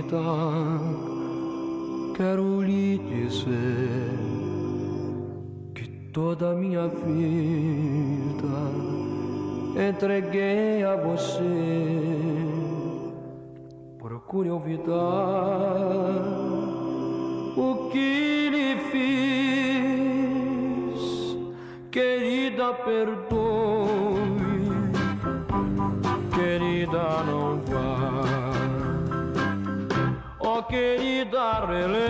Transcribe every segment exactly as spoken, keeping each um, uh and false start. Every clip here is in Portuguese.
escutar, quero lhe dizer que toda a minha vida entreguei a você. Procure olvidar o que lhe fiz, querida, perdoe, querida, não vá. Oh, querida, relembre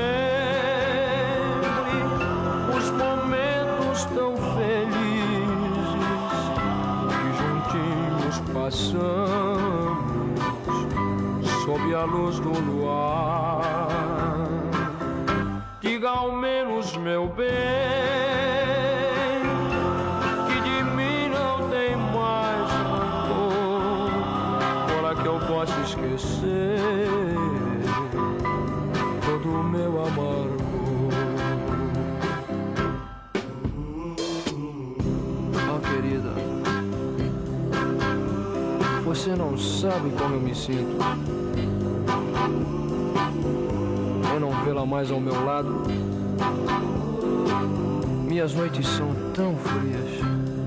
os momentos tão felizes que juntinhos passamos sob a luz do luar. Diga ao menos, meu bem, que de mim não tem mais rancor, para que eu possa esquecer todo o meu amargor. Oh, querida, você não sabe como eu me sinto eu não vê-la mais ao meu lado. Minhas noites são tão frias,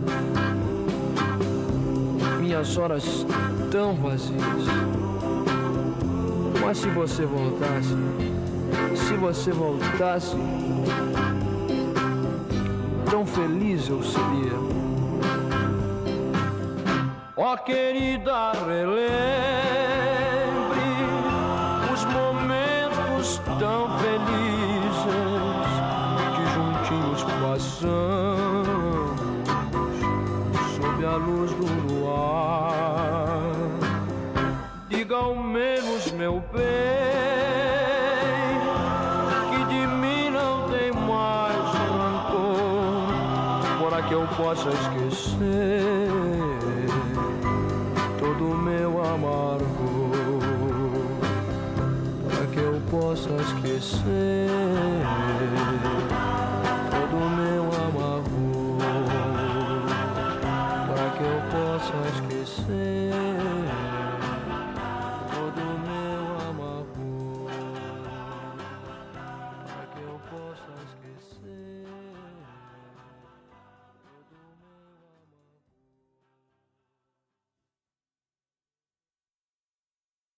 minhas horas tão vazias. Mas se você voltasse, se você voltasse, tão feliz eu seria. Ó, querida, relembre os momentos tão felizes que juntinhos passamos sob a luz do luar. Diga ao menos, meu bem, que de mim não tem mais rancor, para que eu possa esquecer todo o meu amargor, para que eu possa esquecer